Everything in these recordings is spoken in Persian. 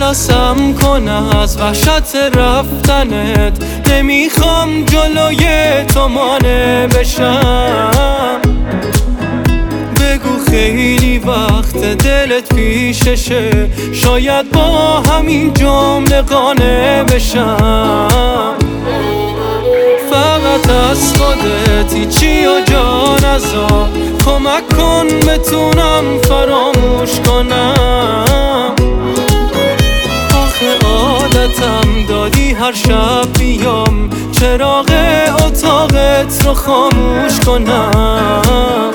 خلاصم کن از وحشت رفتنت، نمیخوام جلوی تو مانع بشم. بگو خیلی وقت دلت پیششه، شاید با همین جمله قانع بشم. فقط از خودت هیچی و جا نذار، کمک کن بتونم فراموش کنم. آخه عادتم دادی هر شب بیام چراغ اتاقت رو خاموش کنم.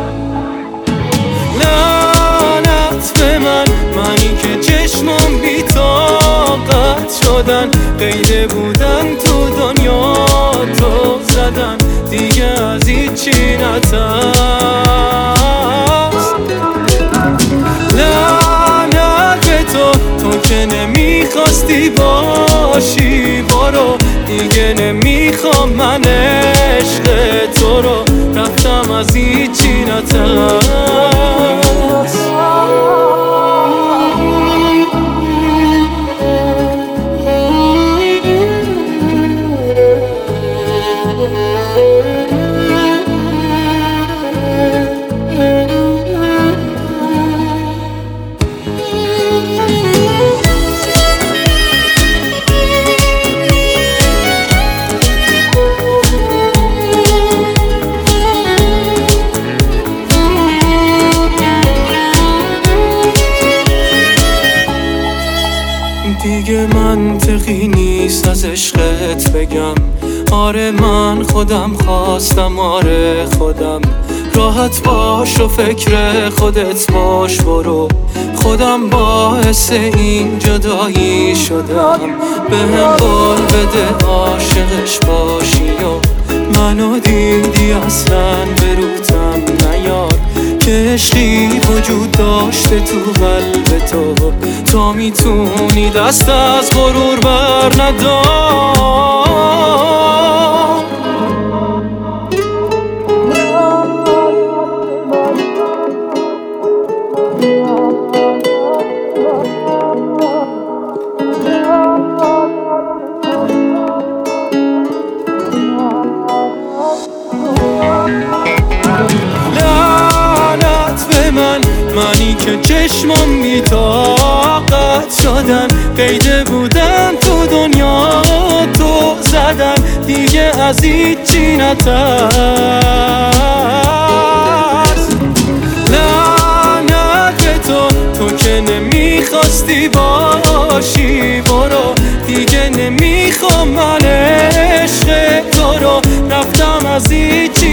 لعنت به منی که چشمم بی طاقت شدن، قیده بودن تو دنیا تو زدن، دیگه از هیچی نترس. لعنت به تو که نمیخواستی باشی، برو دیگه نمیخوام من عشق تو رو، رفتم از هیچی نترس. دیگه منطقی نیست از عشقت بگم آره من خودم خواستم، آره خودم. راحت باش و فکر خودت باش، برو خودم باعث این جدایی شدم. بهم قول بده عاشقش باشی و منو دیدی اصلا به روتم نیار، که عشقی وجود داشته تو قلب تو میتونی دست از غرور بر ندار. منی که چشمم بی طاقت شدن، قیده بودن تو دنیا تو زدن، دیگه از هیچی نترس. لعنت به تو که نمیخواستی باشی، برو دیگه نمیخوام من عشق تو رو، رفتم از هیچی